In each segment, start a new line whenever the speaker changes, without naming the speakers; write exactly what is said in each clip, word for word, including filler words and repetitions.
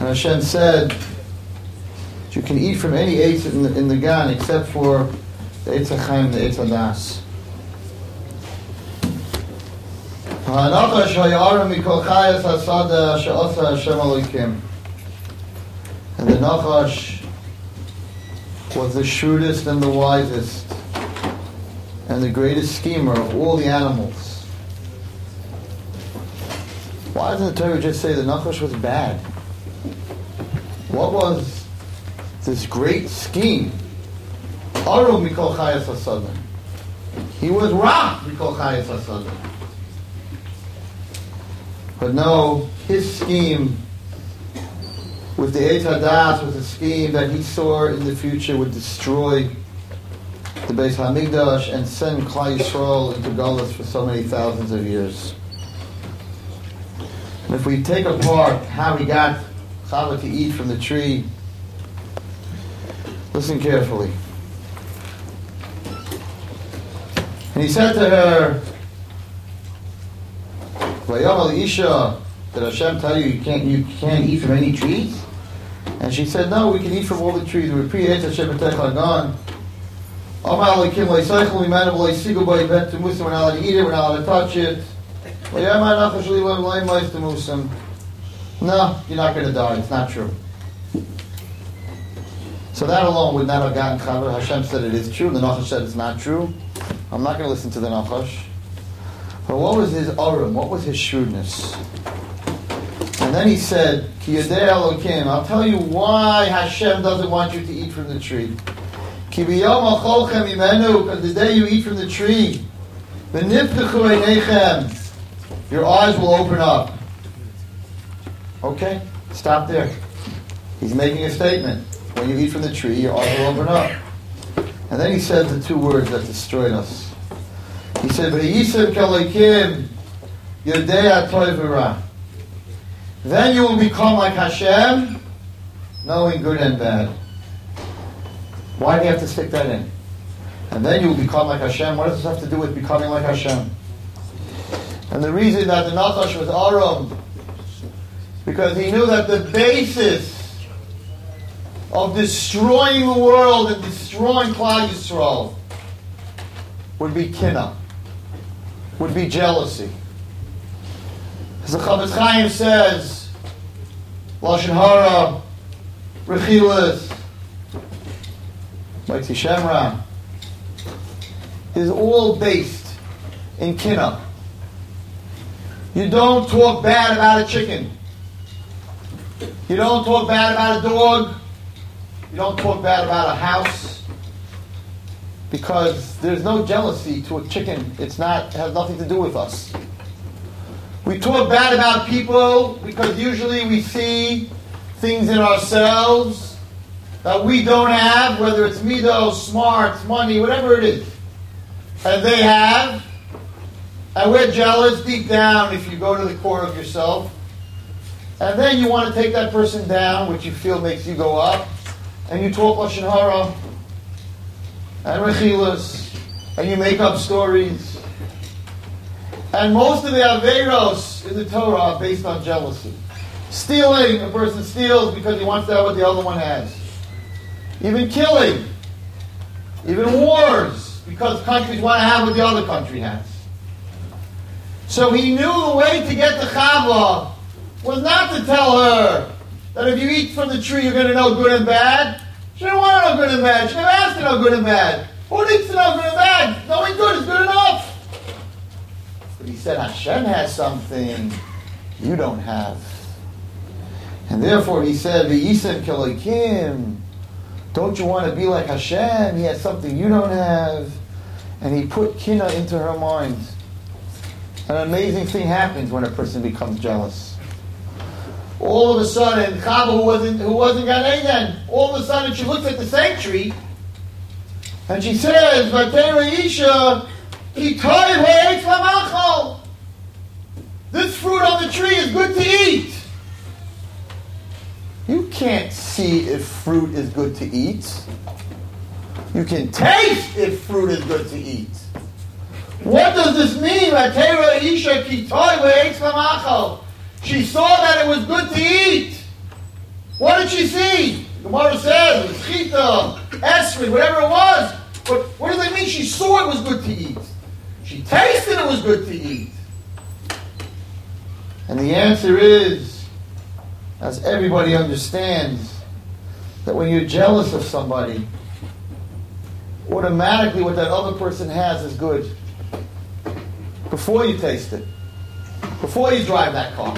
And Hashem said, you can eat from any eitz in the, in the gan except for the Eitz HaChaim and the Eitz HaDas. And the Nachash was the shrewdest and the wisest and the greatest schemer of all the animals. Why doesn't the Torah just say the Nachash was bad? What was this great scheme? Aru mikol chayas hasadim. He was ra mikol chayas hasadim. But no, his scheme with the Eitz HaDas was a scheme that he saw in the future would destroy the Beis HaMikdash and send Klal Yisrael into Galus for so many thousands of years. And if we take apart how he got Chava to eat from the tree, listen carefully. And he said to her, Vayam Isha, did Hashem tell you you can't you can't eat from any trees? And she said, no, we can eat from all the trees. We're pre-Eitz Hashem B'tech Lagan. Amar Alikim Le'isaychel Imanu Le'isigu B'ay Bet Musam. We're not allowed to eat it. We're not allowed to touch it. No, you're not going to die. It's not true. So that alone would not have gotten Chava. Hashem said it is true. The Nachash said it's not true. I'm not going to listen to the Nachash. But what was his arum? What was his shrewdness? And then he said, Ki yodei Elokim, I'll tell you why Hashem doesn't want you to eat from the tree. Ki biyom acholchem imenu, because the day you eat from the tree, v'niftechu einechem, your eyes will open up. Okay, stop there. He's making a statement. When you eat from the tree, your eyes will open up. And then he said the two words that destroyed us. He said, V'yisem k'Elokim yodei ha'tov v'ra. Then you will become like Hashem, knowing good and bad. Why do you have to stick that in? And then you will become like Hashem. What does this have to do with becoming like Hashem? And the reason that the Nachash was Aram, because he knew that the basis of destroying the world and destroying Klal Yisrael would be kinna, would be jealousy. As the Chavetz Chaim says, Lashon Hara, Rechilas, Mighty Shemra, is all based in kinna. You don't talk bad about a chicken. You don't talk bad about a dog. You don't talk bad about a house. Because there's no jealousy to a chicken. It's not, it has nothing to do with us. We talk bad about people because usually we see things in ourselves that we don't have, whether it's midos, smarts, money, whatever it is. And they have. And we're jealous deep down if you go to the core of yourself. And then you want to take that person down, which you feel makes you go up. And you talk Lashon Hara and Rechilas. And you make up stories. And most of the Averos in the Torah are based on jealousy. Stealing, a person steals because he wants to have what the other one has. Even killing. Even wars, because countries want to have what the other country has. So he knew the way to get to Chava was not to tell her that if you eat from the tree you're going to know good and bad. She didn't want to know good and bad. She never asked to know good and bad. Who needs to know good and bad? Knowing good is good enough. But he said Hashem has something you don't have. And therefore he said, V'yisem k'Elokim. Don't you want to be like Hashem? He has something you don't have. And he put kinna into her mind. An amazing thing happens when a person becomes jealous. All of a sudden, Chava, who wasn't who wasn't Gan Eden, all of a sudden she looks at the same tree and she says, Vatera Isha, ki toiv ha'etz lamachal. This fruit on the tree is good to eat. You can't see if fruit is good to eat. You can taste if fruit is good to eat. What does this mean? Vatera Isha ki toiv ha'etz lamachal. She saw that it was good to eat. What did she see? The Gemara says it was chita, esrog, whatever it was. But what does that mean? She saw it was good to eat. She tasted it was good to eat. And the answer is, as everybody understands, that when you're jealous of somebody, automatically what that other person has is good. Before you taste it. Before you drive that car.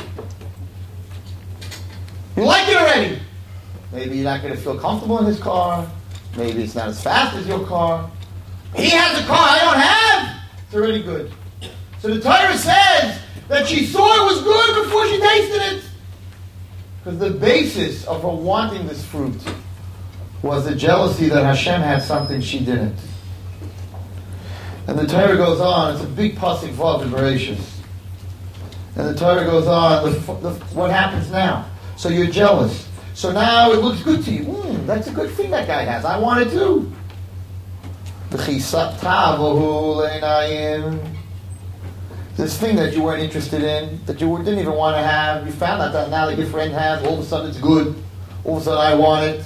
You like it already. Maybe you're not going to feel comfortable in his car. Maybe it's not as fast as your car. He has a car I don't have. It's already good. So the Torah says that she saw it was good before she tasted it. Because the basis of her wanting this fruit was the jealousy that Hashem had something she didn't. And the Torah goes on. It's a big pasuk vav in Bereshis. And the Torah goes on. The, the, what happens now? So you're jealous. So now it looks good to you. Mm, that's a good thing that guy has. I want it too. This thing that you weren't interested in, that you didn't even want to have, you found out that now that your friend has, all of a sudden it's good. All of a sudden I want it.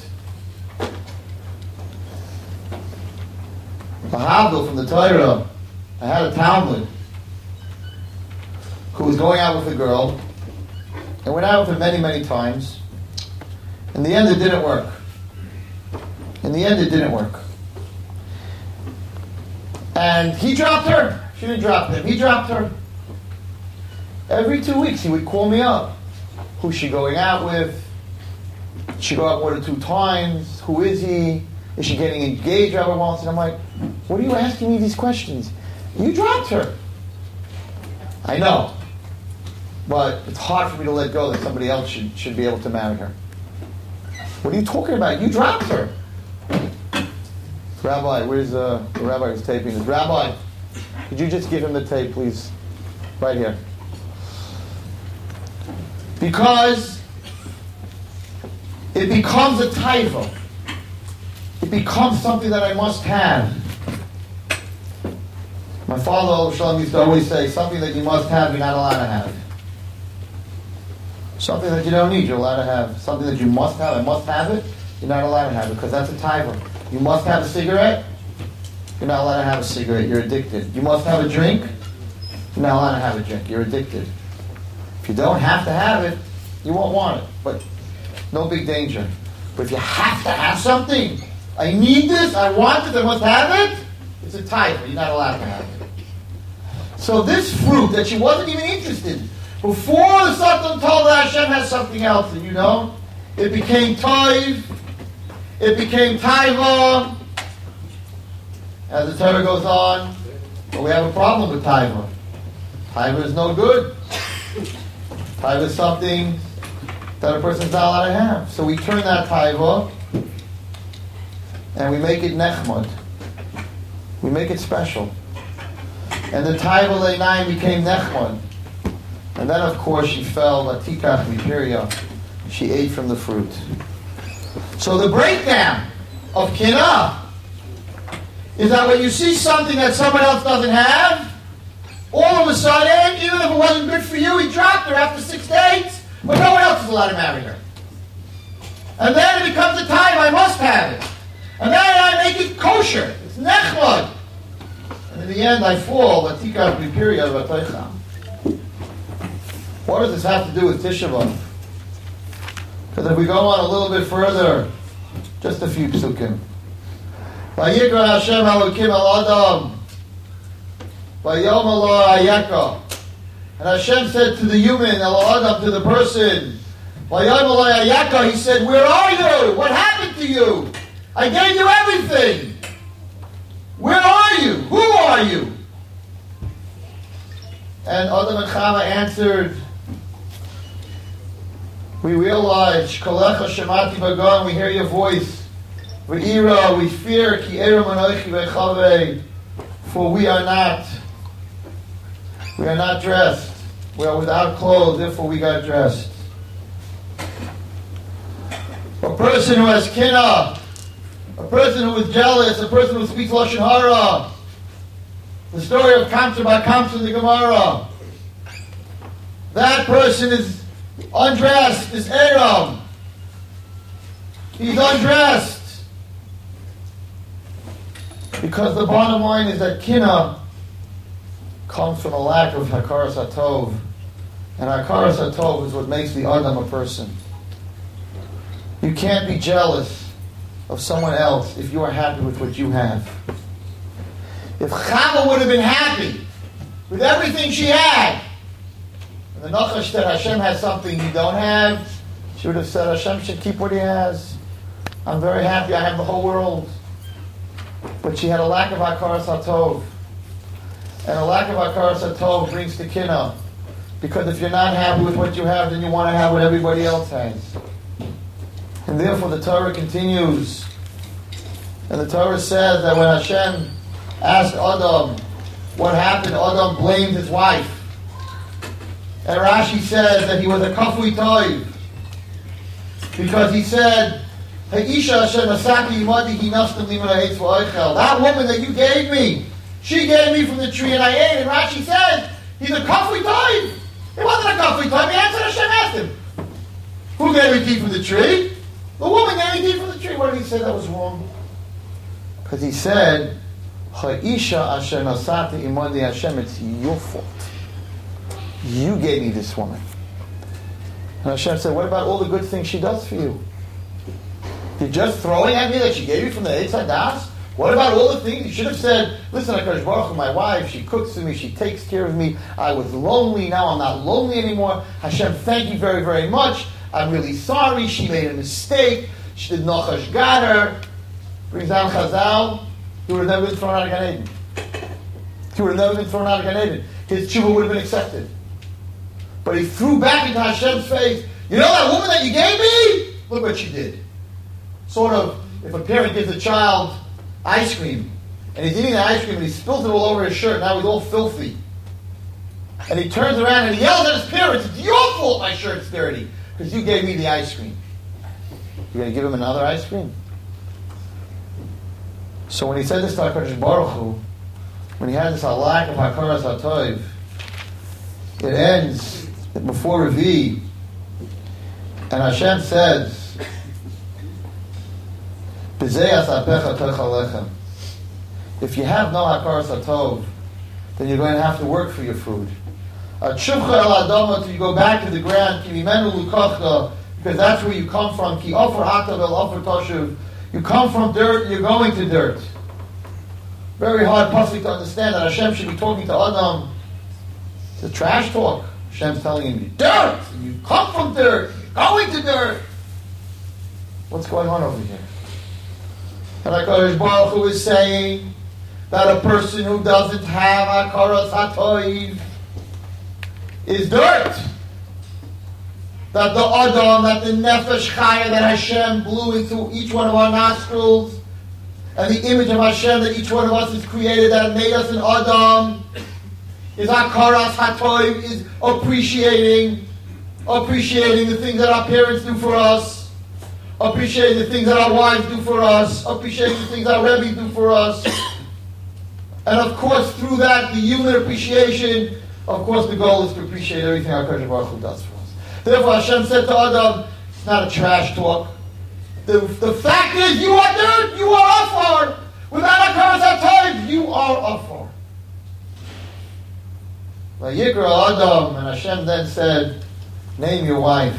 Mahavdil from the Torah, I had a Talmud who was going out with a girl and went out with her many, many times. In the end, it didn't work. In the end, it didn't work. And he dropped her. She didn't drop him. He dropped her. Every two weeks, he would call me up. Who's she going out with? Did she go out one or two times? Who is he? Is she getting engaged every once? And I'm like, what are you asking me these questions? You dropped her. I know. But it's hard for me to let go that somebody else should, should be able to marry her. What are you talking about? You dropped her. Rabbi, where's uh, the rabbi who's taping this? Rabbi, could you just give him the tape, please? Right here. Because it becomes a taiva. It becomes something that I must have. My father Shalom used to always say, something that you must have, you're not allowed to have. Something that you don't need, you're allowed to have. Something that you must have, I must have it, you're not allowed to have it, because that's a taiva. You must have a cigarette, you're not allowed to have a cigarette, you're addicted. You must have a drink, you're not allowed to have a drink, you're addicted. If you don't have to have it, you won't want it, but no big danger. But if you have to have something, I need this, I want it, I must have it, it's a taiva, you're not allowed to have it. So this fruit that she wasn't even interested in, before the Satan told her Hashem has something else, and you know, it became toiv, it became taiva. As the Torah goes on, but we have a problem with taiva. Taiva is no good. Taiva is something that a person's not allowed to have. So we turn that taiva and we make it nechmod. We make it special. And the taiva leinayim became nechmod. And then, of course, she fell, Latikach Mipiria. She ate from the fruit. So the breakdown of kinah is that when you see something that someone else doesn't have, all of a sudden, even if it wasn't good for you, he dropped her after six dates, but no one else is allowed to marry her. And then it becomes a time I must have it. And then I make it kosher. It's nechmod. And in the end, I fall, Latikach Mipiria V'ataycha. What does this have to do with Tisha B'Av? Because if we go on a little bit further, just a few psukim. Vayikra Hashem Elokim el Adam, Vayom Elo Ayaka. And Hashem said to the human, El Adam, to the person, Vayom Elo Ayaka, he said, where are you? What happened to you? I gave you everything. Where are you? Who are you? And Adam and Chava answered, we realize, Shkolecha Shemati Bagan, we hear your voice. Ve'ira, we fear, Ki Eram Anochi Ve'chavei, for we are not, we are not dressed. We are without clothes, therefore we got dressed. A person who has kinah, a person who is jealous, a person who speaks Lashon Hara, the story of Kamsa by Kamsa in the Gemara, that person is undressed, is Aram. He's undressed. Because the bottom line is that kina comes from a lack of hakaras hatov. And hakaras hatov is what makes the adam a person. You can't be jealous of someone else if you are happy with what you have. If Chava would have been happy with everything she had, and the Nachash that Hashem has something you don't have, she would have said, Hashem should keep what he has. I'm very happy, I have the whole world. But she had a lack of hakaras hatov. And a lack of hakaras hatov brings to kina. Because if you're not happy with what you have, then you want to have what everybody else has. And therefore the Torah continues. And the Torah says that when Hashem asked Adam what happened, Adam blamed his wife. And Rashi says that he was a kafui toiv. Because he said, Ha'isha Hashem asaki imadi hi nafstam limana eitz v'oichel. That woman that you gave me, she gave me from the tree and I ate. And Rashi says, he's a kafui toiv. He wasn't a kafui toiv. He answered Hashem asked him. Who gave me tea from the tree? The woman gave me tea from the tree. What did he say that was wrong? Because he said, Ha'isha asher nasati imadi Hashem, it's your fault. You gave me this woman. And Hashem said, what about all the good things she does for you? You're just throwing at me that she gave you from the Eitz Hadas? What about all the things? You should have said, listen, HaKadosh Baruch Hu, my wife, she cooks for me, she takes care of me. I was lonely, now I'm not lonely anymore. Hashem, thank you very, very much. I'm really sorry, she made a mistake. She did Nachash got her. Brings down Chazal. He would have never been thrown out of Gan Eden. He would have never been thrown out of Gan Eden. His tshuva would have been accepted. But he threw back into Hashem's face, you know that woman that you gave me? Look what she did. Sort of, if a parent gives a child ice cream, and he's eating the ice cream and he spills it all over his shirt, now he's all filthy. And he turns around and he yells at his parents, it's your fault my shirt's dirty, because you gave me the ice cream. You're going to give him another ice cream? So when he said this to HaKadosh Baruch Hu, when he had this lack of hakaras hatov, it ends before Revi, and Hashem says, if you have no hakaras hatov, then you're going to have to work for your food. You go back to the ground, because that's where you come from. You come from dirt, and you're going to dirt. Very hard possibly to understand that Hashem should be talking to Adam. It's a trash talk. Hashem's telling him, you're dirt, and you come from dirt, you're going to dirt. What's going on over here? And HaKadosh Baruch Hu is saying that a person who doesn't have hakaras hatov is dirt. That the Adam, that the Nefesh Chaya that Hashem blew into each one of our nostrils, and the image of Hashem that each one of us is created, that made us an Adam, is hakaras hatov, is appreciating, appreciating the things that our parents do for us, appreciating the things that our wives do for us, appreciating the things our Rebbe do for us. And of course, through that, the human appreciation, of course, the goal is to appreciate everything our HaKadosh Baruch Hu does for us. Therefore, Hashem said to Adam, it's not a trash talk. The, the fact is, you are dirt, you are afar. Without hakaras hatov, you are afar. Vayikra Adam, and Hashem then said, name your wife.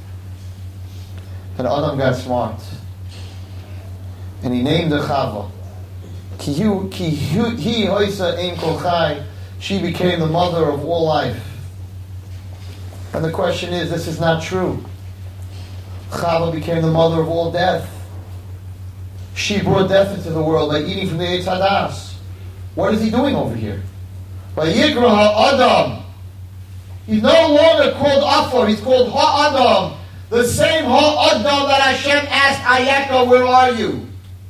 And Adam got smart. And he named her Chava. Ki hi hoisa ein kol chai. She became the mother of all life. And the question is, this is not true. Chava became the mother of all death. She brought death into the world by eating from the Eitz Hadas. What is he doing over here? Vayikra ha'adam. He's no longer called Afar, he's called ha'adam. The same ha'adam that Hashem asked Ayeka, where are you?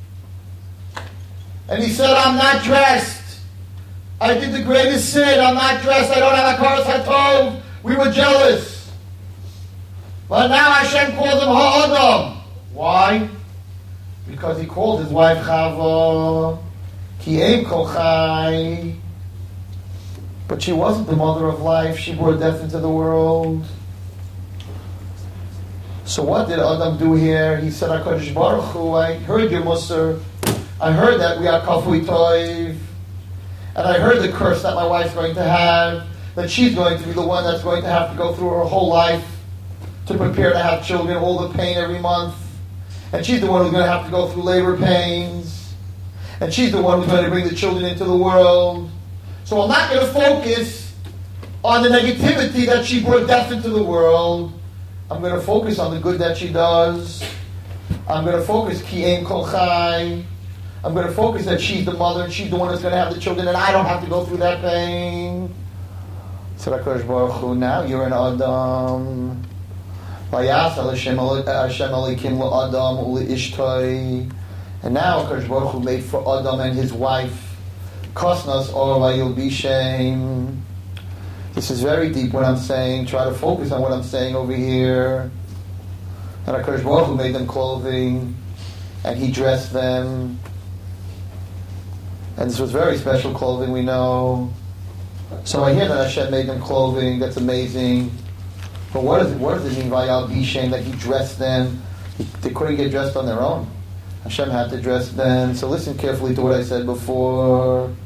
And he said, I'm not dressed. I did the greatest sin, I'm not dressed, I don't have hakaras hatov. We were jealous. But now Hashem calls him ha'adam. Why? Because he called his wife Chava. Ki ein kol chai. But she wasn't the mother of life. She brought death into the world. So what did Adam do here? He said, HaKadosh Baruch Hu, I heard your mussar. I heard that we are kafui toiv. And I heard the curse that my wife's going to have, that she's going to be the one that's going to have to go through her whole life to prepare to have children, all the pain every month. And she's the one who's going to have to go through labor pains. And she's the one who's going to bring the children into the world. So I'm not going to focus on the negativity that she brought death into the world. I'm going to focus on the good that she does. I'm going to focus ki ein kol chai. I'm going to focus that she's the mother and she's the one that's going to have the children and I don't have to go through that pain. So HaKadosh Baruch Hu, now you're an Adam. Vayasal Hashem Elokim la'Adam u'le'ishtoi. And now HaKadosh Baruch Hu made for Adam and his wife Kosnas or Vayilbishem. This is very deep what I'm saying. Try to focus on what I'm saying over here. And HaKadosh Baruch Hu made them clothing, and He dressed them. And this was very special clothing, we know. So I hear that Hashem made them clothing. That's amazing. But what, is it, what does it mean, Vayal Bishem, that He dressed them? He, they couldn't get dressed on their own. Hashem had to dress them. So listen carefully to what I said before.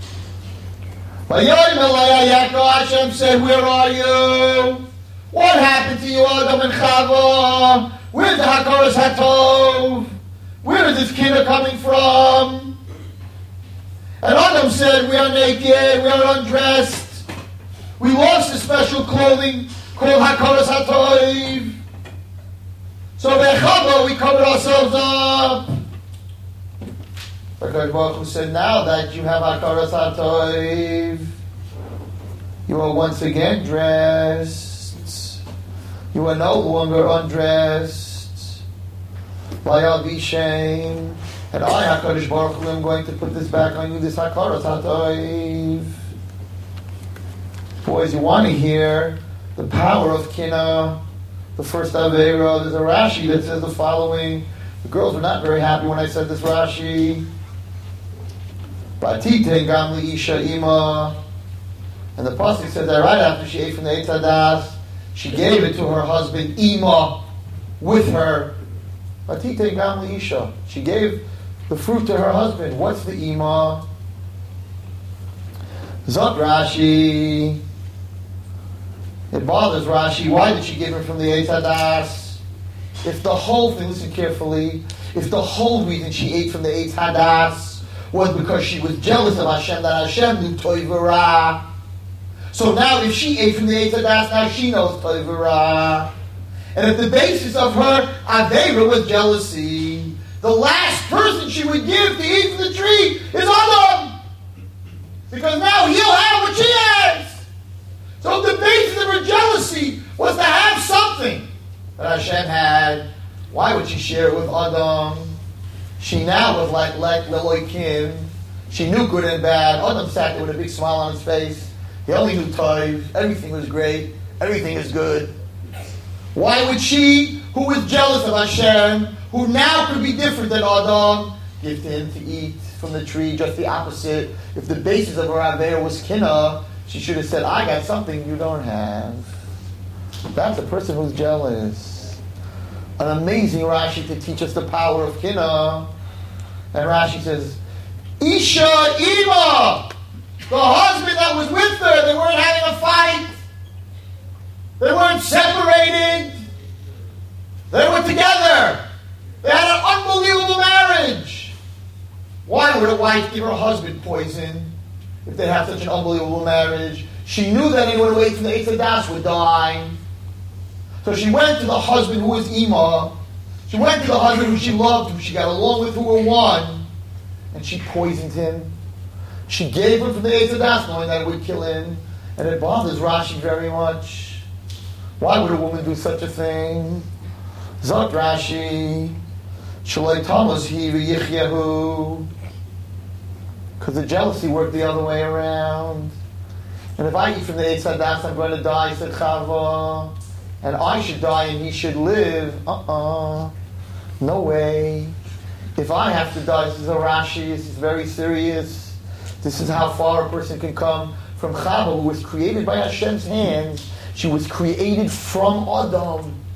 Hashem said, where are you? What happened to you, Adam and Chava? Where's the Hakaras Hatov? Where is this kiddah coming from? And Adam said, we are naked, we are undressed. We lost the special clothing called Hakaras Hatov. So by Chava, we covered ourselves up. HaKadosh Baruch Hu said, now that you have Hakaras HaTov, you are once again dressed. You are no longer undressed. Vayal Bishem. And I, HaKadosh Baruch Hu, am going to put this back on you, this Hakaras HaTov. Boys, you want to hear the power of Kinah, the first Aveira. There's a Rashi that says the following. The girls were not very happy when I said this Rashi. Batite gam isha ima. And the pasuk says that right after she ate from the Eitz Hadas, she gave it to her husband Ima with her. Batite gam isha. She gave the fruit to her husband. What's the Ima? Zot Rashi. It bothers Rashi. Why did she give him from the Eitz Hadas? If the whole thing, listen carefully, if the whole reason she ate from the Eitz Hadas was because she was jealous of Hashem, that Hashem knew Toiv Ra. So now if she ate from the Eitz Hadas, now she knows Toiv Ra. And if the basis of her Aveira was jealousy, the last person she would give to eat from the tree is Adam. Because now he'll have what she has. So the basis of her jealousy was to have something that Hashem had. Why would she share it with Adam? She now was like like Leloikim. She knew good and bad. Adam sat there with a big smile on his face. He only knew Tov. Everything was great. Everything is good. Why would she, who was jealous of Hashem, who now could be different than Adam, give to him to eat from the tree? Just the opposite. If the basis of her Aveir was Kinah, she should have said, I got something you don't have. That's a person who's jealous. An amazing Rashi to teach us the power of Kinah. And Rashi says, Isha Ima! The husband that was with her, they weren't having a fight. They weren't separated. They were together. They had an unbelievable marriage. Why would a wife give her husband poison if they have such an unbelievable marriage? She knew that anyone who ate from the Eitz Hadas would die. So she went to the husband who was Ima. She went to the husband who she loved, who she got along with, who were one. And she poisoned him. She gave him from the Eitz Hadas, knowing that it would kill him. And it bothers Rashi very much. Why would a woman do such a thing? Zot Rashi. Shalai Tamas hi v'yichyahu. Because the jealousy worked the other way around. And if I eat from the Eitz Hadas, I'm going to die, said Chava. And I should die and he should live. Uh-uh. No way. If I have to die, this is a Rashi, this is very serious. This is how far a person can come from Chava, who was created by Hashem's hands. She was created from Adam.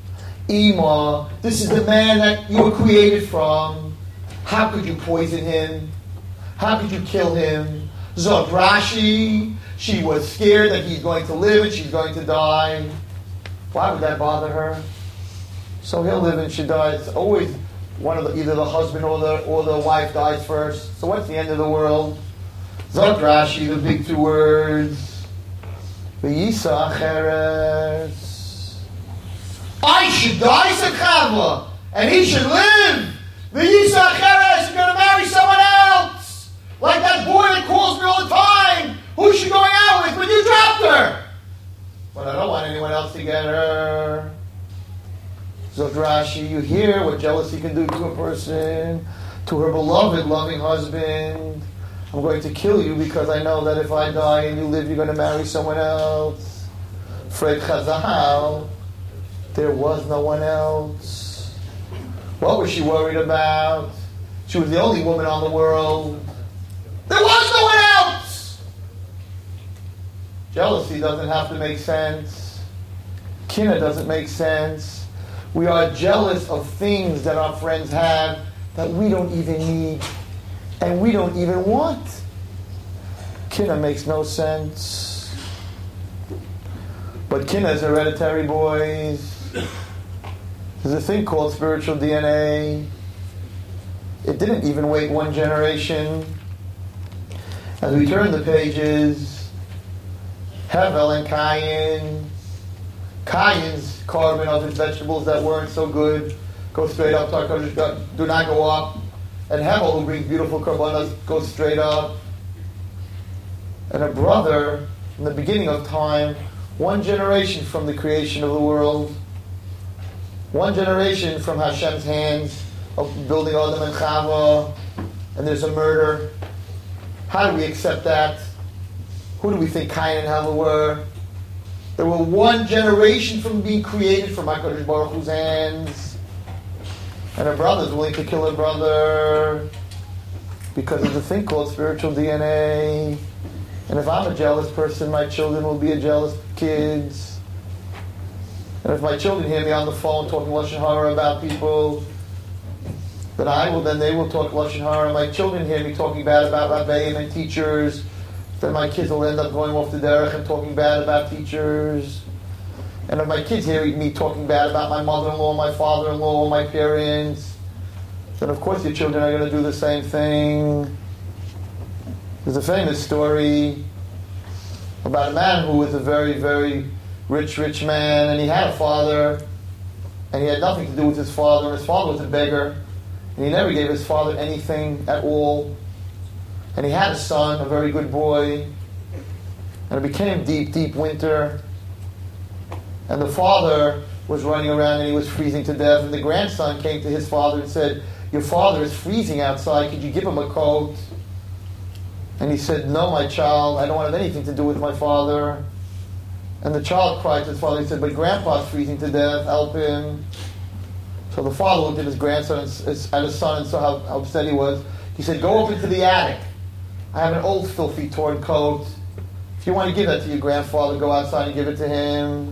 Ima, this is the man that you were created from. How could you poison him? How could you kill him? Zot Rashi, she was scared that he's going to live and she's going to die. Why would that bother her? So he'll live and she dies. Always one of the, either the husband or the or the wife dies first. So what's the end of the world? Zot Rashi, the big two words. V'yisa acheres. I should die, said Chava, and he should live. V'yisa acheres, you're going to marry someone else. Like that boy that calls me all the time. Who's she going out with when you dropped her? But I don't want anyone else to get her. Zot Rashi, you hear what jealousy can do to a person, to her beloved, loving husband. I'm going to kill you because I know that if I die and you live, you're going to marry someone else. Fred Chazal, there was no one else. What was she worried about? She was the only woman on the world. There was no one else! Jealousy doesn't have to make sense. Kina doesn't make sense. We are jealous of things that our friends have that we don't even need and we don't even want. Kina makes no sense. But kina is hereditary, boys. There's a thing called spiritual D N A. It didn't even wait one generation. As we turn the pages, Hevel and Cain. Cain's carbon of his vegetables that weren't so good go straight up. Do not go up. And Hevel, who brings beautiful karbanos, goes straight up. And a brother, in the beginning of time, one generation from the creation of the world, one generation from Hashem's hands of building Adam and Chava, and there's a murder. How do we accept that? Who do we think Cain and Hevel were? They were one generation from being created from HaKadosh Baruch Hu's hands. And a brother is willing to kill a brother because of the thing called spiritual D N A. And if I'm a jealous person, my children will be a jealous kids. And if my children hear me on the phone talking Lashon Hara about people, then I will, then they will talk Lashon Hara. My children hear me talking bad about Rabbeim and teachers, then my kids will end up going off the derech and talking bad about teachers. And if my kids hear me talking bad about my mother-in-law, my father-in-law, my parents, then of course your children are going to do the same thing. There's a famous story about a man who was a very, very rich, rich man, and he had a father, and he had nothing to do with his father, and his father was a beggar, and he never gave his father anything at all. And he had a son, a very good boy, and it became deep, deep winter, and the father was running around and he was freezing to death, and the grandson came to his father and said, "Your father is freezing outside, could you give him a coat?" And he said, "No, my child, I don't want to have anything to do with my father." And the child cried to his father, he said, "But grandpa's freezing to death, help him." So the father looked at his grandson, and, at his son, and saw how, how upset he was. He said, "Go up into the attic. I have an old, filthy, torn coat. If you want to give that to your grandfather, go outside and give it to him."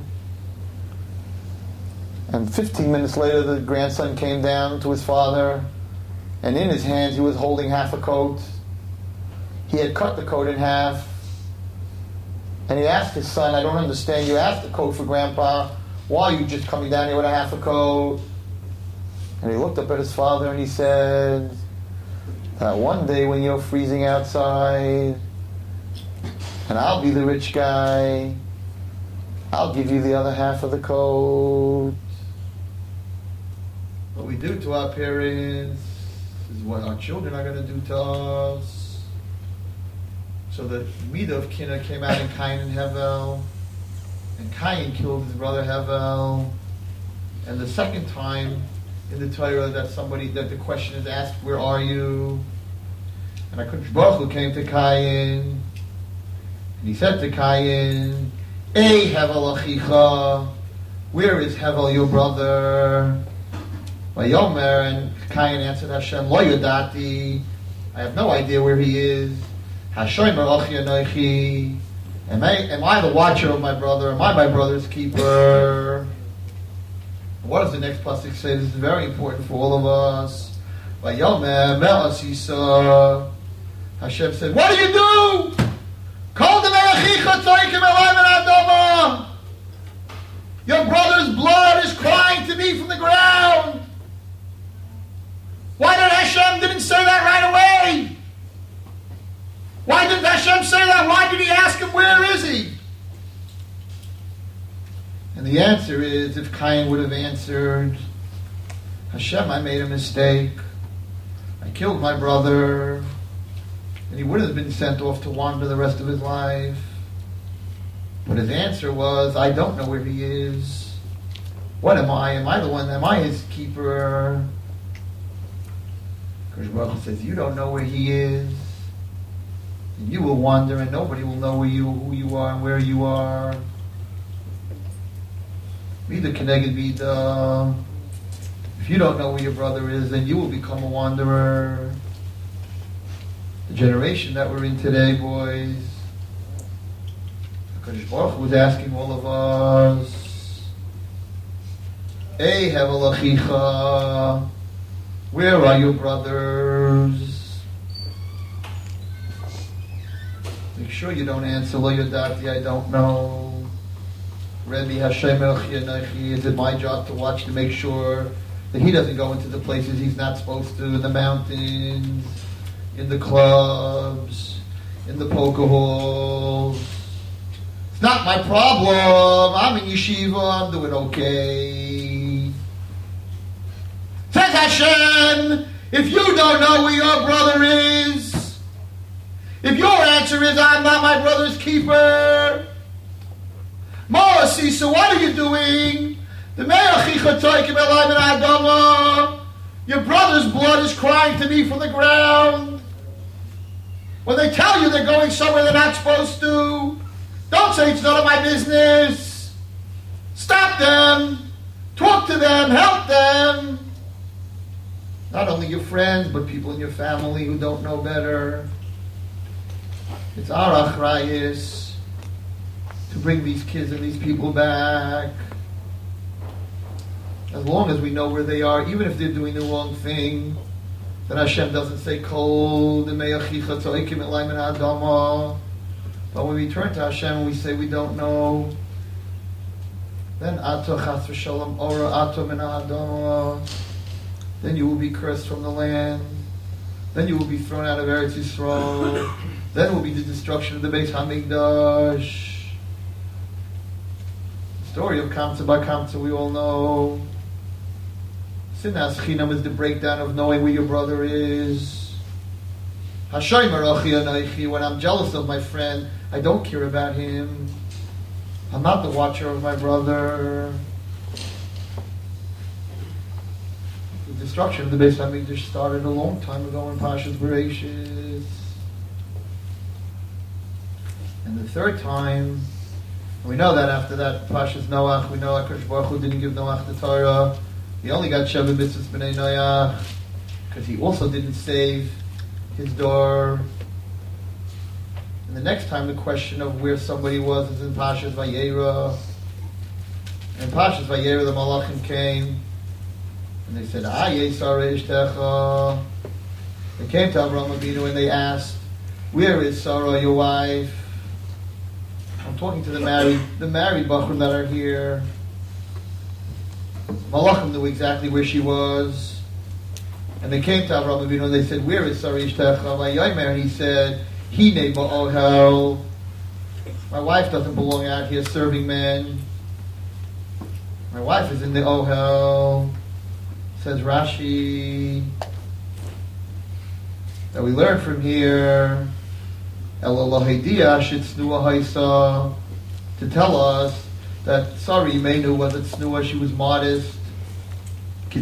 And fifteen minutes later, the grandson came down to his father, and in his hands he was holding half a coat. He had cut the coat in half. And he asked his son, "I don't understand, you asked the coat for Grandpa. Why are you just coming down here with a half a coat?" And he looked up at his father and he said, "That one day when you're freezing outside, and I'll be the rich guy, I'll give you the other half of the coat." What we do to our parents is what our children are going to do to us. So the Midah of Kina came out in Cain and Hevel, and Cain killed his brother Hevel. And the second time in the Torah that somebody, that the question is asked, "Where are you?" And HaKadosh Baruch Hu came to Cain, and he said to Cain, "Ei Hevel achicha, where is Hevel your brother?" Vayomer, and Cain answered Hashem, "Lo yodati, I have no idea where he is. Hashomer achi anochi, am I, am I the watcher of my brother? Am I my brother's keeper?" What does the next pasuk say? This is very important for all of us. Vayomer me'asisa. Hashem said, what do you do? Kol demei achicha tzorikim elai min ha'adama. Your brother's blood is crying to me from the ground. Why did Hashem didn't say that right away? Why didn't Hashem say that? Why did he ask him, where is he? And the answer is, if Cain would have answered, Hashem, I made a mistake. I killed my brother. And he would have been sent off to wander the rest of his life. But his answer was, I don't know where he is. What am I? Am I the one? Am I his keeper? Because Baruch says, you don't know where he is. And you will wander and nobody will know where you, who you are and where you are. Mida keneged mida. If you don't know where your brother is, then you will become a wanderer. The generation that we're in today, boys, HaKadosh Baruch Hu was asking all of us, Ei hevel achicha, where are your brothers? Make sure you don't answer, Lo yodati, I don't know. Rebbe Hashem elchi anachi, is it my job to watch to make sure that he doesn't go into the places he's not supposed to, in the mountains, in the clubs, in the poker halls? It's not my problem. I'm in yeshiva, I'm doing okay. Says Hashem, if you don't know where your brother is, if your answer is, I'm not my brother's keeper, Moasi, so what are you doing? The your brother's blood is crying to me from the ground. When they tell you they're going somewhere they're not supposed to, don't say it's none of my business. Stop them. Talk to them. Help them. Not only your friends, but people in your family who don't know better. It's our achrayus to bring these kids and these people back. As long as we know where they are, even if they're doing the wrong thing, then Hashem doesn't say, Kol demei achicha tzorikim elai min ha'adama. But when we turn to Hashem and we say we don't know, then Ato chas v'shalom ora ato min ha'adama. Then you will be cursed from the land. Then you will be thrown out of Eretz Yisrael. Then will be the destruction of the Beis Hamikdash. The story of Kamsa Bar Kamsa we all know. Sinas Chinam is the breakdown of knowing where your brother is. Hashomer achi anaychi, when I'm jealous of my friend, I don't care about him. I'm not the watcher of my brother. The destruction of the Beis Hamikdash started a long time ago in Pashas Bereshis. And the third time, we know that after that Pashas Noach, we know HaKadosh Baruch Hu didn't give Noach the Torah. He only got Sheva Mitzvahs B'nai Noach because he also didn't save his door. And the next time the question of where somebody was is in Pashas Vayera. And in Pashas Vayera the Malachim came and they said, Ah, Yesar Ishtecha. They came to Avraham Avinu and they asked, where is Sarah, your wife? I'm talking to the married, the married Bachrim that are here. Malachim knew exactly where she was. And they came to Avraham Avinu and they said, where is Sarah Ishtecha? And he said, Hine ba'ohel. My wife doesn't belong out here serving men. My wife is in the ohel. Says Rashi that we learn from here to tell us that sorry Meinu wasn't snua, she was modest. The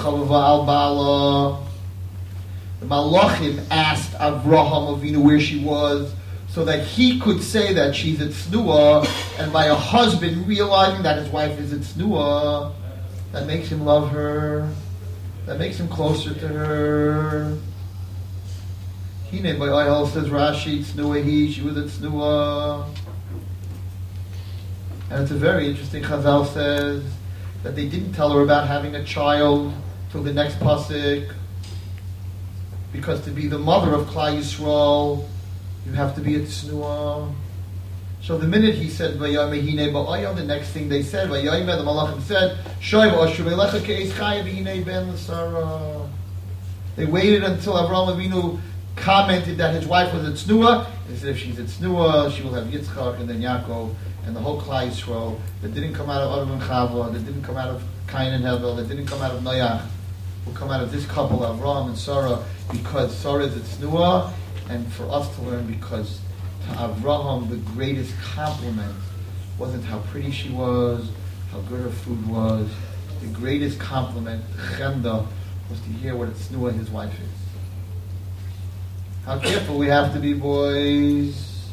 Malachim asked Avraham Avinu where she was so that he could say that she's at snua, and by a husband realizing that his wife is at snua, that makes him love her, that makes him closer to her. Hine by Ayal says Rashi, Tznuah he, she was at Tznuah. And it's a very interesting, Chazal says, that they didn't tell her about having a child till the next pasuk. Because to be the mother of Klal Yisrael, you have to be a tznuah. So the minute he said, Vayamehine ba'ayah, the next thing they said, Vayayimeh, the Malachim said, Shoy v'ashu v'elecha ke'ez chaya v'hinei ben l'sara. They waited until Avraham Avinu commented that his wife was a tznuah. They said if she's a tznuah, she will have Yitzchak and then Yaakov and the whole Klal Yisrael that didn't come out of Adam and Chava, that didn't come out of Cain and Hevel, that didn't come out of Noach, will come out of this couple, Avraham and Sarah, because Sarah is a tznuah, and for us to learn because to Avraham the greatest compliment wasn't how pretty she was, how good her food was. The greatest compliment, the chemda, was to hear what a tznuah his wife is. How careful we have to be, boys.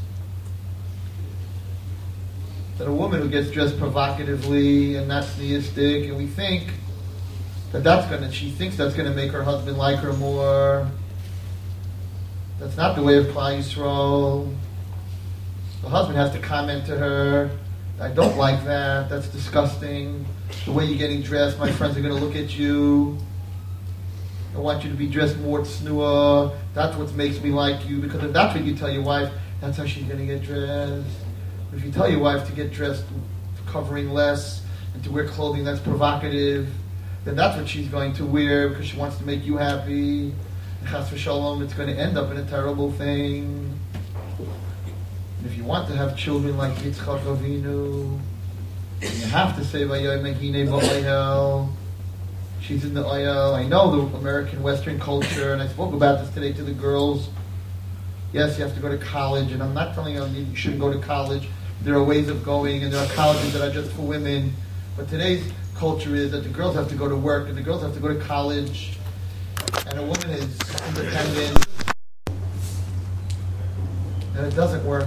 That a woman who gets dressed provocatively and not theistic, and we think that that's gonna, she thinks that's gonna make her husband like her more. That's not the way of Klal Yisrael. The husband has to comment to her, I don't like that, that's disgusting. The way you're getting dressed, my friends are gonna look at you. I want you to be dressed more tznuah. That's what makes me like you. Because if that's what you tell your wife, that's how she's going to get dressed. If you tell your wife to get dressed covering less and to wear clothing that's provocative, then that's what she's going to wear because she wants to make you happy. And chas v'shalom, it's going to end up in a terrible thing. And if you want to have children like Yitzchak Avinu, then you have to say, Vayamehine ba'ayel. She's in the oil. I know the American Western culture, and I spoke about this today to the girls. Yes, you have to go to college, and I'm not telling you you shouldn't go to college. There are ways of going, and there are colleges that are just for women. But today's culture is that the girls have to go to work, and the girls have to go to college, and a woman is independent, and it doesn't work.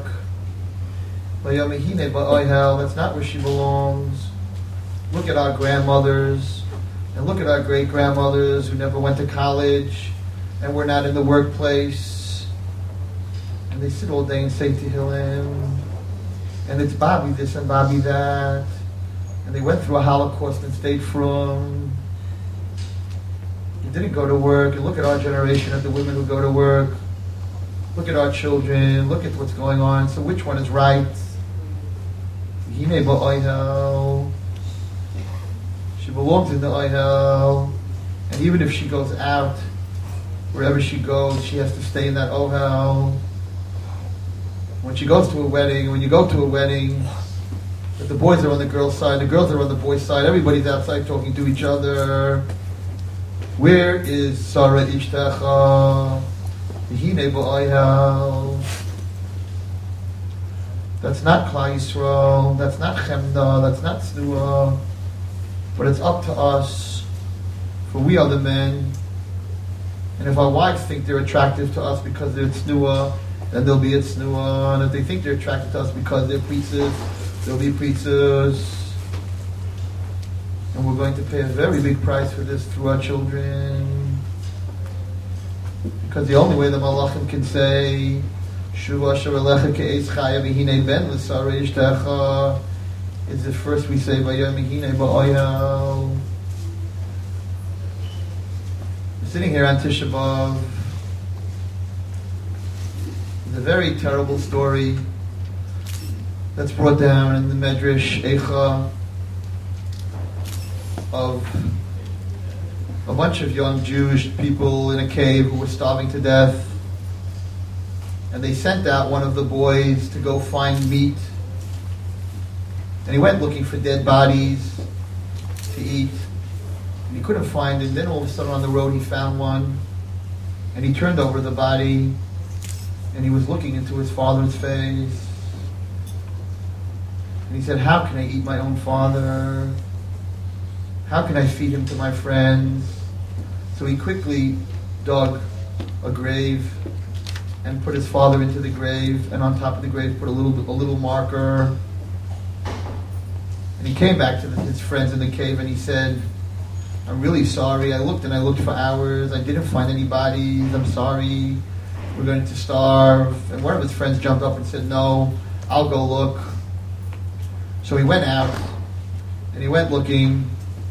That's not where she belongs. Look at our grandmothers. And look at our great-grandmothers who never went to college and were not in the workplace. And they sit all day and say Tehillim. And it's Bobby this and Bobby that. And they went through a Holocaust and stayed from. They didn't go to work. And look at our generation of the women who go to work. Look at our children. Look at what's going on. So which one is right? Hine ba'oihel. She belongs in the ohel, and even if she goes out, wherever she goes, she has to stay in that ohel. When she goes to a wedding, when you go to a wedding, that the boys are on the girls' side, the girls are on the boys' side, everybody's outside talking to each other. Where is Sarah Ishtecha? Hine ba'ohel. That's not Klal Yisrael, that's not Chemda, that's not Tznuah. But it's up to us, for we are the men. And if our wives think they're attractive to us because they're tznuah, then they'll be a tznuah. And if they think they're attracted to us because they're preachers, they'll be preachers. And we're going to pay a very big price for this through our children. Because the only way the Malachim can say, Shuva asher elecha ke'ez chaya v'hinei ben l'sara ishtecha, is if first we say Vayamehine ba'ayel. We're sitting here on Tisha B'Av. It's a very terrible story that's brought down in the Medrash Eicha of a bunch of young Jewish people in a cave who were starving to death, and they sent out one of the boys to go find meat. And he went looking for dead bodies to eat. And he couldn't find it. Then all of a sudden on the road he found one. And he turned over the body. And he was looking into his father's face. And he said, how can I eat my own father? How can I feed him to my friends? So he quickly dug a grave and put his father into the grave. And on top of the grave put a little, a little marker. And he came back to the, his friends in the cave and he said, I'm really sorry. I looked and I looked for hours. I didn't find any bodies. I'm sorry. We're going to starve. And one of his friends jumped up and said, no, I'll go look. So he went out and he went looking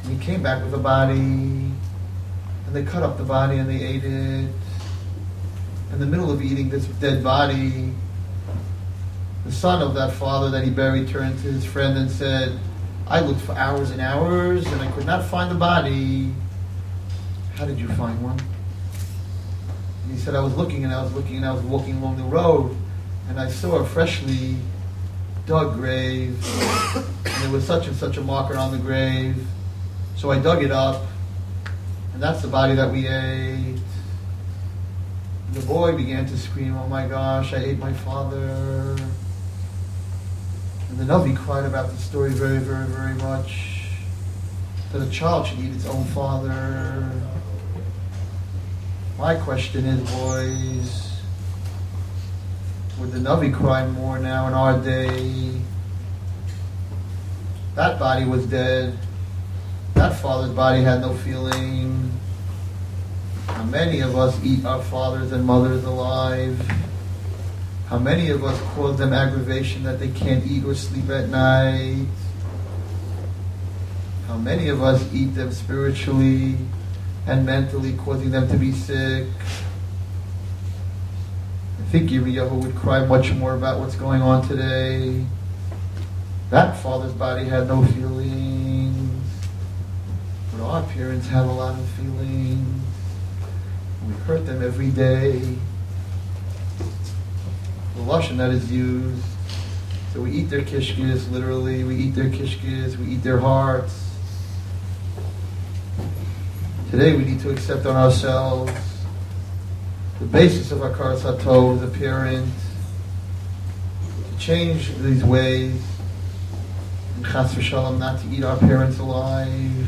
And he came back with a body, and they cut up the body and they ate it. In the middle of eating this dead body, the son of that father that he buried turned to his friend and said, I looked for hours and hours and I could not find the body. How did you find one? And he said, I was looking and I was looking and I was walking along the road and I saw a freshly dug grave and there was such and such a marker on the grave. So I dug it up and that's the body that we ate. And the boy began to scream, oh my gosh, I ate my father. And the Navi cried about the story very, very, very much. That a child should eat its own father. My question is, boys, would the Navi cry more now in our day? That body was dead. That father's body had no feeling. How many of us eat our fathers and mothers alive? How many of us cause them aggravation that they can't eat or sleep at night? How many of us eat them spiritually and mentally, causing them to be sick? I think Yirmiyahu would cry much more about what's going on today. That father's body had no feelings, but our parents have a lot of feelings. We hurt them every day. The lashon that is used. So we eat their kishkis, literally. We eat their kishkis. We eat their hearts. Today we need to accept on ourselves the basis of our Hakaras Hatov, the parent, to change these ways, and chas v'shalom, not to eat our parents alive.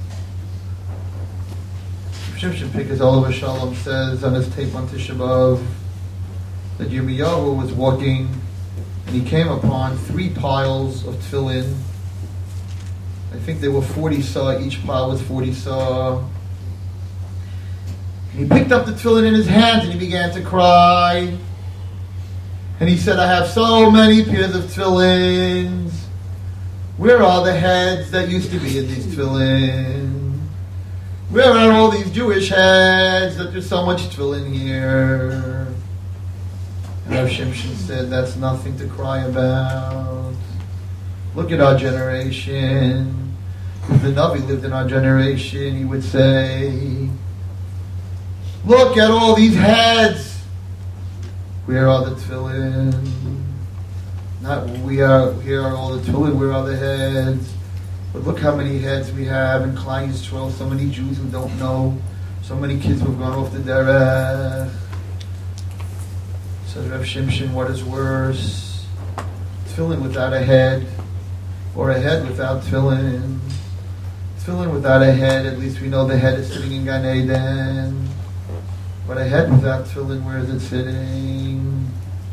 Shimshon Pincus Olav Shalom says on his tape on Tisha B'Av that Yirmiyahu was walking and he came upon three piles of tefillin. I think there were forty saw, each pile was forty saw. And he picked up the tefillin in his hands and he began to cry. And he said, I have so many pairs of tefillins. Where are the heads that used to be in these tefillin? Where are all these Jewish heads that there's so much tefillin here? And Rav Shimshon said, that's nothing to cry about. Look at our generation. If the Navi lived in our generation, he would say, look at all these heads. Where are the tefillin? Not we are, here are all the tefillin, where are the heads? But look how many heads we have in Klal Yisrael, so many Jews who don't know, so many kids who have gone off the derech. Says Rav Shimshon, what is worse? Tefillin without a head, or a head without tefillin. Tefillin without a head, at least we know the head is sitting in Gan Eden. But a head without tefillin, where is it sitting?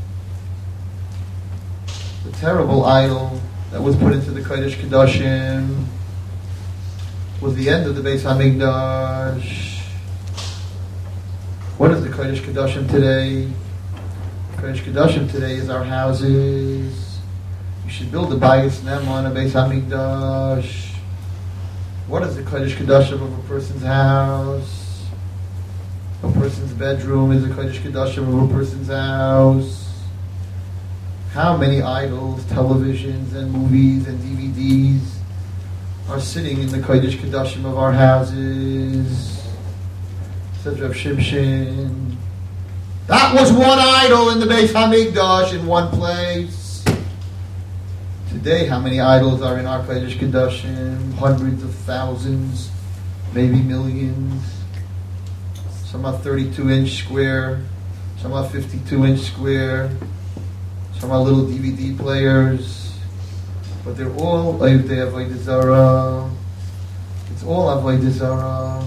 The terrible idol that was put into the Kodesh Kedoshim was the end of the Beis HaMikdash. What is the Kodesh Kedoshim today? Kodesh Kedoshim today is our houses. You should build a Bayis Nema on a Beis HaMikdash. What is the Kodesh Kedoshim of a person's house? A person's bedroom is the Kodesh Kedoshim of a person's house. How many idols, televisions, and movies, and D V Ds are sitting in the Kodesh Kedoshim of our houses? Says Rav Shimshon, that was one idol in the Beis HaMikdash in one place. Today, how many idols are in our Kodesh Kedoshim? Hundreds of thousands, maybe millions. Some are thirty-two inch square, some are fifty-two inch square. Some are little D V D players, but they're all Avdei Avodah Zarah. It's all Avodah Zarah.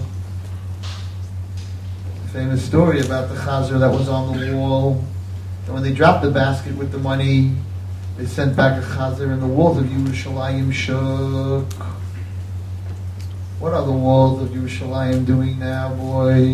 Famous story about the chazer that was on the wall. And when they dropped the basket with the money, they sent back a chazer, and the walls of Yerushalayim shook. What are the walls of Yerushalayim doing now, boys?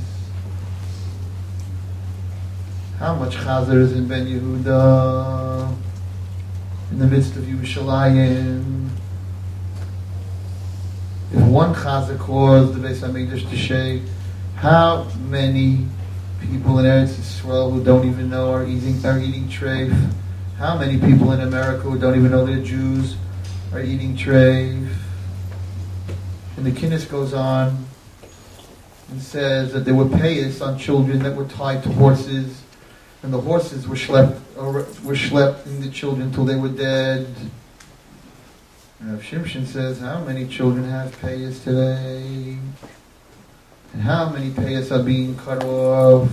How much chazer is in Ben Yehuda, in the midst of Yerushalayim? If one chazak cause the Beis Hamikdash to shake. How many people in Eretz Yisrael who don't even know are eating are eating treif? How many people in America who don't even know they're Jews are eating treif? And the Kinnis goes on and says that there were payas on children that were tied to horses, and the horses were schlepped or were schlepped in the children till they were dead. And Rav Shimshon says, how many children have payas today? And how many payas are being cut off?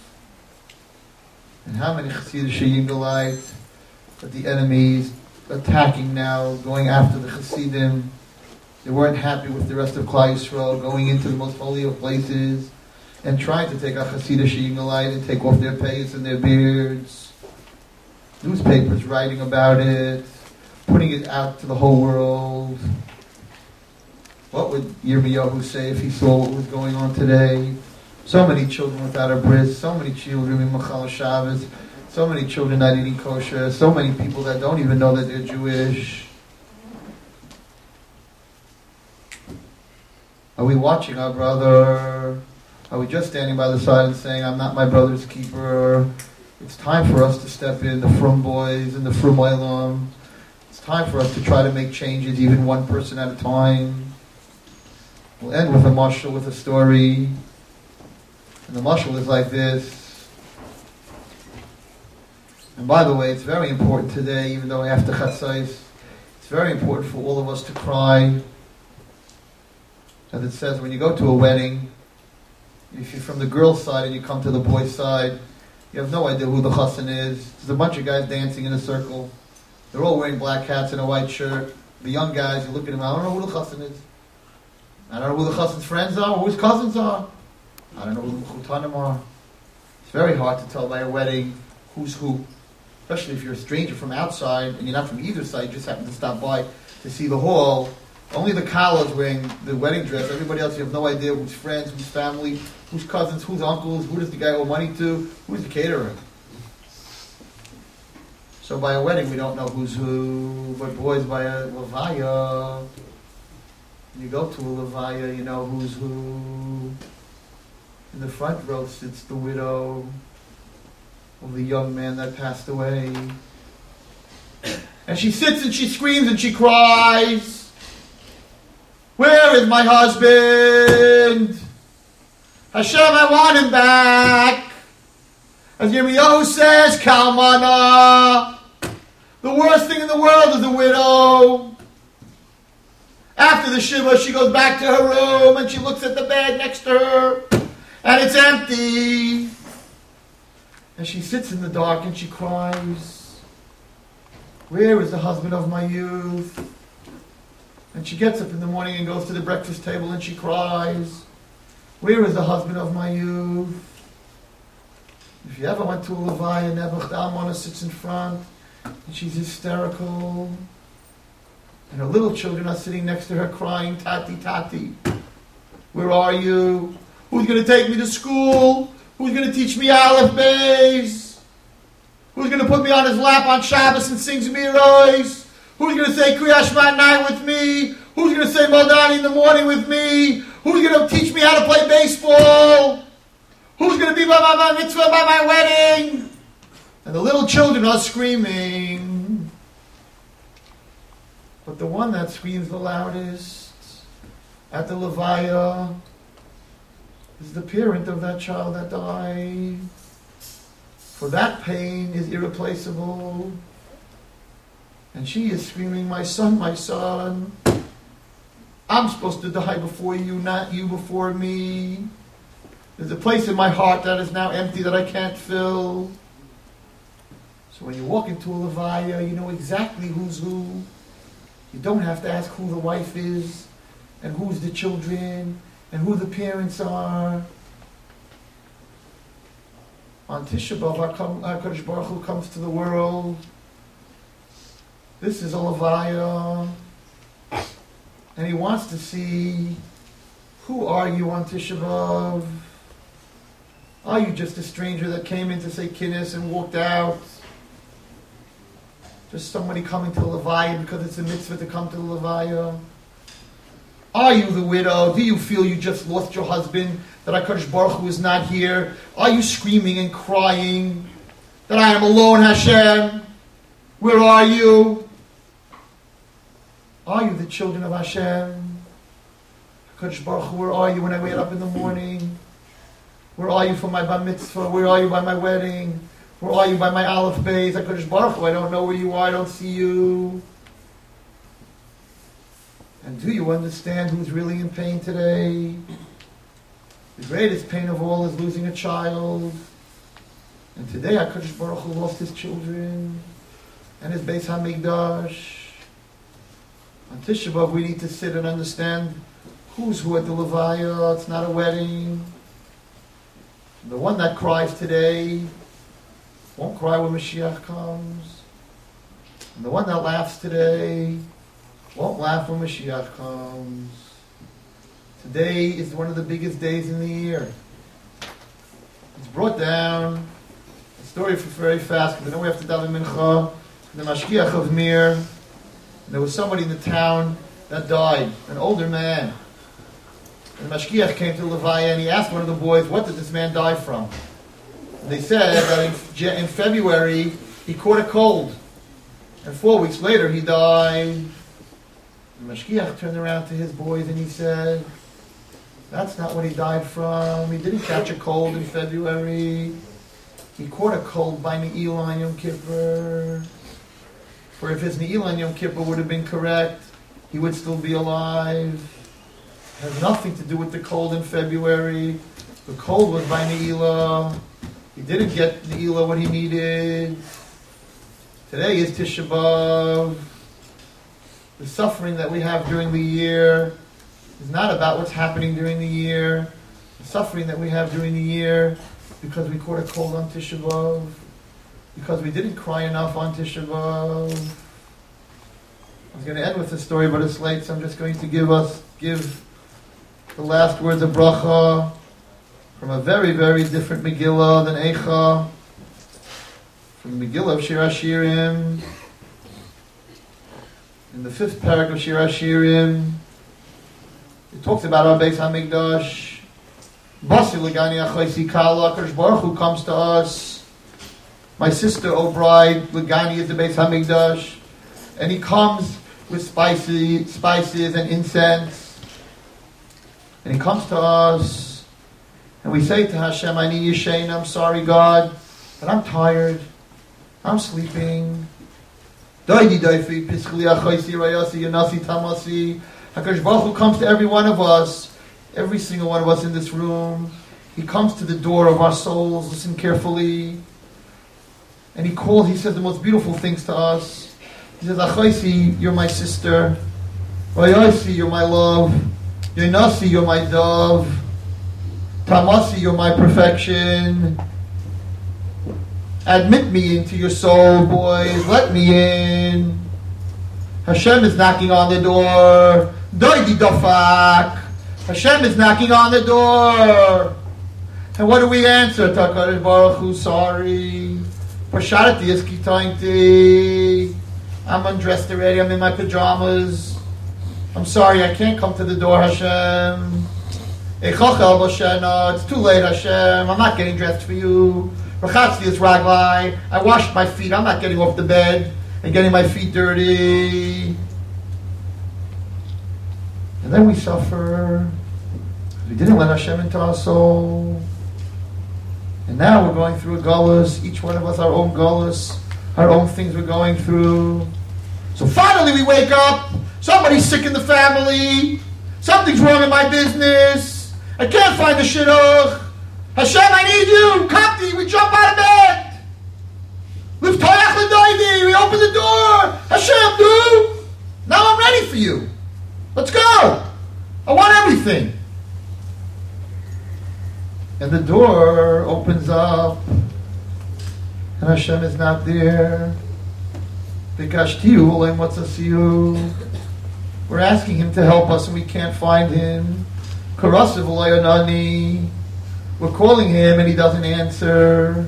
And how many Chassidish Yingalites that the enemies attacking now, going after the Chassidim? They weren't happy with the rest of Klal Yisrael going into the most holy of places and trying to take a Chassidish Yingalite and take off their payas and their beards. Newspapers writing about it, putting it out to the whole world. What would Yirmiyahu say if he saw what was going on today? So many children without a bris, so many children in Machal Shabbos, so many children not eating kosher, so many people that don't even know that they're Jewish. Are we watching our brother? Are we just standing by the side and saying, I'm not my brother's keeper? It's time for us to step in, the Frum boys and the Frum Olam. It's time for us to try to make changes, even one person at a time. We'll end with a mashal, with a story. And the mashal is like this. And by the way, it's very important today, even though after Chatzos, it's very important for all of us to cry. As it says, when you go to a wedding, if you're from the girl's side and you come to the boy's side, you have no idea who the chassan is. There's a bunch of guys dancing in a circle. They're all wearing black hats and a white shirt. The young guys, you look at them, I don't know who the chassan is. I don't know who the chassan's friends are, who his cousins are. I don't know who the chutanim are. It's very hard to tell by a wedding who's who. Especially if you're a stranger from outside and you're not from either side, you just happen to stop by to see the hall. Only the Kala is wearing the wedding dress. Everybody else, you have no idea who's friends, who's family, who's cousins, who's uncles, who does the guy owe money to, who's the caterer. So by a wedding, we don't know who's who. But boys, by a levaya, you go to a levaya, you know who's who. In the front row sits the widow of the young man that passed away. And she sits and she screams and she cries. Where is my husband? Hashem, I want him back. As Yirmiyahu says, Kalmana. The worst thing in the world is a widow. After the Shiva, she goes back to her room and she looks at the bed next to her. And it's empty. And she sits in the dark and she cries. Where is the husband of my youth? And she gets up in the morning and goes to the breakfast table and she cries. Where is the husband of my youth? If you ever went to a levaya, Nebuch Dalmona sits in front and she's hysterical. And her little children are sitting next to her crying, Tati, Tati. Where are you? Who's going to take me to school? Who's going to teach me Aleph Beis? Who's going to put me on his lap on Shabbos and sing Zmiros? Who's going to say Kriyat Shema at night with me? Who's going to say Modani in the morning with me? Who's going to teach me how to play baseball? Who's going to be by my mitzvah, by my wedding? And the little children are screaming. But the one that screams the loudest at the levaya is the parent of that child that died. For that pain is irreplaceable. And she is screaming, my son, my son, I'm supposed to die before you, not you before me. There's a place in my heart that is now empty that I can't fill. So when you walk into a levaya, you know exactly who's who. You don't have to ask who the wife is, and who's the children, and who the parents are. On Tisha B'Av, HaKadosh Baruch Hu comes to the world. This is a levaya, and he wants to see, who are you on Tisha B'Av? Are you just a stranger that came in to say Kinnis and walked out? Just somebody coming to the levaya because it's a mitzvah to come to the levaya? Are you the widow? Do you feel you just lost your husband? That HaKadosh Baruch Hu is not here? Are you screaming and crying that I am alone, Hashem? Where are you? Are you the children of Hashem? HaKadosh Baruch Hu, where are you when I wake up in the morning? Where are you for my bar mitzvah? Where are you by my wedding? Where are you by my aleph beis? HaKadosh Baruch Hu, I don't know where you are. I don't see you. And do you understand who's really in pain today? The greatest pain of all is losing a child. And today HaKadosh Baruch Hu lost his children and his Beis HaMikdash. On Tisha B'Av we need to sit and understand who's who at the Levaya. It's not a wedding. The one that cries today won't cry when Mashiach comes. And the one that laughs today won't laugh when Mashiach comes. Today is one of the biggest days in the year. It's brought down a story for very fast, because I know we have to daven mincha. The Mashgiach of Mir, and there was somebody in the town that died, an older man. And the Mashgiach came to Levaya and he asked one of the boys, what did this man die from? And they said that in, in February he caught a cold. And four weeks later he died. The Mashgiach turned around to his boys and he said, that's not what he died from. He didn't catch a cold in February. He caught a cold by Ne'ilah on Yom Kippur. For if his Ne'ilah on Yom Kippur would have been correct, he would still be alive. It has nothing to do with the cold in February. The cold was by Ne'ilah. He didn't get Ne'ilah what he needed. Today is Tisha B'Av. The suffering that we have during the year is not about what's happening during the year. The suffering that we have during the year because we caught a cold on Tisha B'Av, because we didn't cry enough on Tisha B'Av. I was going to end with a story, but it's late, so I'm just going to give us give the last words of bracha from a very, very different Megillah than Eicha, from the Megillah of Shir HaShirim. In the fifth parak of Shir HaShirim, it talks about our Beis HaMikdash. Basi Legani Achaisi Kala, HaKadosh Baruch Hu comes to us. My sister, O bride, Legani is the Beis HaMikdash. And he comes with spicy, spices and incense. And he comes to us. And we say to Hashem, I need Yishain, I'm sorry, God, but I'm tired. I'm sleeping. HaKadosh Baruch Hu comes to every one of us, every single one of us in this room. He comes to the door of our souls. Listen carefully. And he calls, he says the most beautiful things to us. He says, Achaisi, you're my sister. Vayasi, you're my love. Yenasi, you're my dove. Tamasi, you're my perfection. Admit me into your soul, boys. Let me in. Hashem is knocking on the door. Doidi dofak. Hashem is knocking on the door. And what do we answer? HaKadosh Baruch Hu, sorry. Pasharati es kitainti. I'm undressed already. I'm in my pajamas. I'm sorry, I can't come to the door, Hashem. Eichachel b'shena. It's too late, Hashem. I'm not getting dressed for you. Rachatzti es raglai. I washed my feet. I'm not getting off the bed and getting my feet dirty. And then we suffer. We didn't let Hashem into our soul. And now we're going through a gullus, each one of us our own gullus, our own things we're going through. So finally we wake up, somebody's sick in the family, something's wrong in my business, I can't find the shidduch. Hashem, I need you, Kapti, we jump out of bed. Liftayach l'doidi, we open the door. Hashem, dude, now I'm ready for you. Let's go. I want everything. And the door opens up, and Hashem is not there. We're asking Him to help us, and we can't find Him. We're calling Him, and He doesn't answer.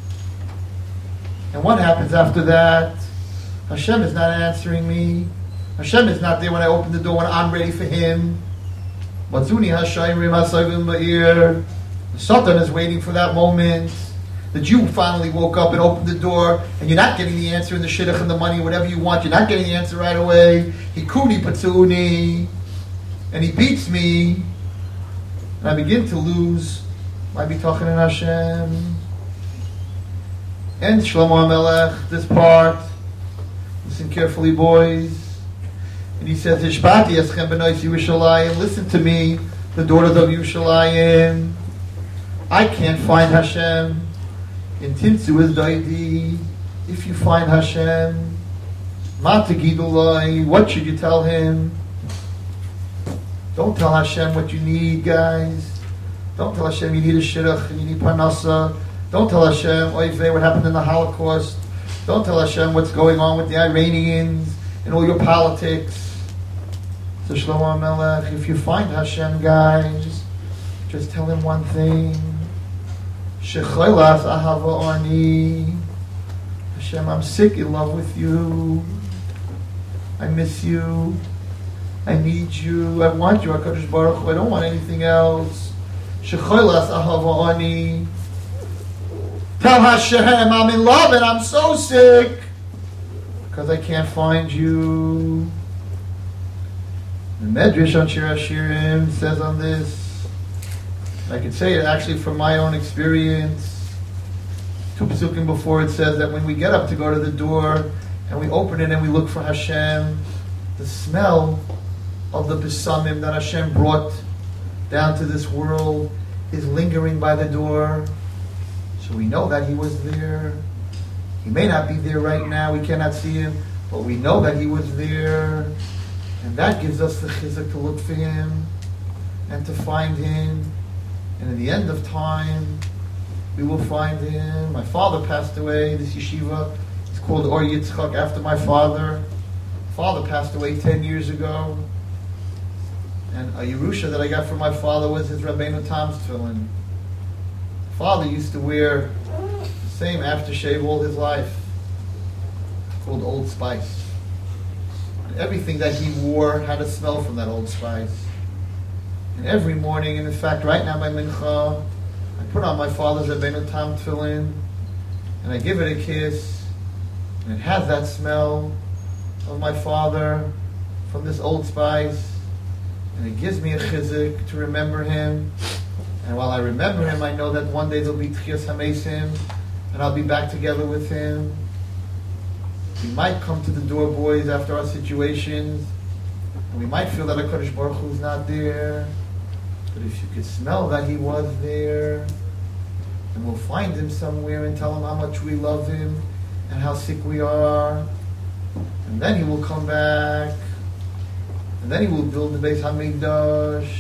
And what happens after that? Hashem is not answering me. Hashem is not there when I open the door, when I'm ready for Him. Matzuni hashayrim hasayvim ba'ir. The Satan is waiting for that moment that you finally woke up and opened the door, and you're not getting the answer in the shidduch and the money, whatever you want. You're not getting the answer right away. He kuni patzuni, and he beats me, and I begin to lose my bitachon in Hashem. And Shlomo HaMelech, this part, listen carefully, boys. And he says, Ishbati eschem b'nois Yerushalayim, listen to me, the daughters of Yerushalayim. I can't find Hashem. In Tinsu is Daidi. If you find Hashem, Ma tegidulai, what should you tell Him? Don't tell Hashem what you need, guys. Don't tell Hashem you need a shidduch and you need parnasa. Don't tell Hashem, oy vey, what happened in the Holocaust. Don't tell Hashem what's going on with the Iranians and all your politics. So Shlomo HaMelech, if you find Hashem, guys, just tell Him one thing. Shecholas ahava ani. Hashem, I'm sick in love with you. I miss you. I need you. I want you, HaKadosh Baruch Hu. I don't want anything else. Shecholas ahava ani. Tell Hashem, I'm in love and I'm so sick because I can't find you. The Medrash on Shir HaShirim says on this, I can say it actually from my own experience. Two psukim before it says that when we get up to go to the door and we open it and we look for Hashem, the smell of the besamim that Hashem brought down to this world is lingering by the door. So we know that He was there. He may not be there right now, we cannot see Him, but we know that He was there. And that gives us the chizuk to look for Him and to find Him. And in the end of time, we will find Him. My father passed away. This yeshiva is called Or Yitzchak after my father. Father passed away ten years ago. And a Yerusha that I got from my father was his Rabbeinu Tam's tefillin. Father used to wear the same aftershave all his life, called Old Spice. And everything that he wore had a smell from that Old Spice. And every morning, and in fact right now by Mincha, I put on my father's Rabbeinu Tam tefillin, and I give it a kiss, and it has that smell of my father from this Old Spice, and it gives me a chizuk to remember him. And while I remember him, I know that one day there'll be Tchias HaMesim, and I'll be back together with him. We might come to the door, boys, after our situations, and we might feel that HaKadosh Baruch Hu is not there. But if you could smell that He was there, and we'll find Him somewhere and tell Him how much we love Him and how sick we are, and then He will come back, and then He will build the Beis HaMikdash.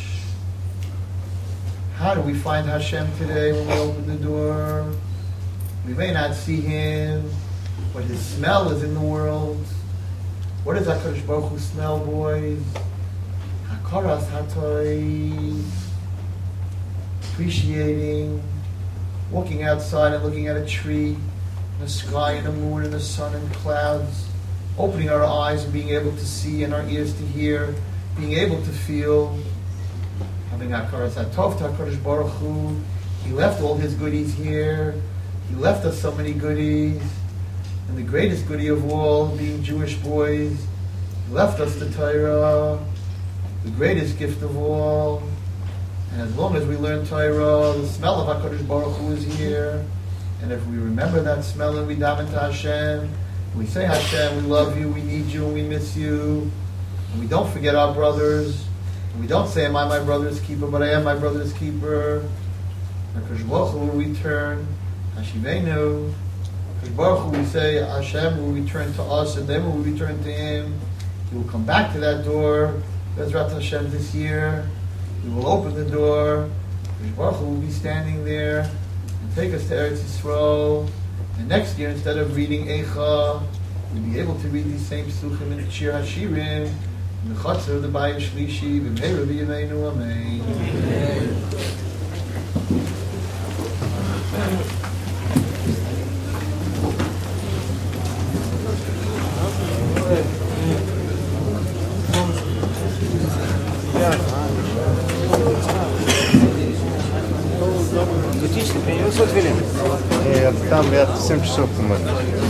How do we find Hashem today when we open the door? We may not see Him, but His smell is in the world. What does HaKadosh Baruch Hu smell, boys? Hakaras Hatois. Appreciating, walking outside and looking at a tree, and the sky and the moon and the sun and clouds, opening our eyes and being able to see and our ears to hear, being able to feel, having Hakaras Hatov to HaKadosh Baruch Hu. He left all His goodies here. He left us so many goodies. And the greatest goodie of all, being Jewish boys, He left us the Torah, the greatest gift of all. And as long as we learn Torah, the smell of HaKadosh Baruch Hu is here. And if we remember that smell and we daven to Hashem, and we say, Hashem, we love you, we need you, and we miss you, and we don't forget our brothers, and we don't say, am I my brother's keeper, but I am my brother's keeper, HaKadosh Baruch Hu will return, Hashivenu, HaKadosh Baruch Hu, we say, Hashem will return to us, and then we will return to Him. He will come back to that door, Bezrat Hashem this year. We will open the door. HaKadosh Baruch Hu will be standing there and take us to Eretz Yisrael. And next year, instead of reading Eicha, we'll be able to read these same psuchim in Shir HaShirim, in the Chatzar of the Bayis Shlishi, B'meira B'yameinu Amen. Amen.
Отлично, принес вот велим.
И там я семь часов, по-моему.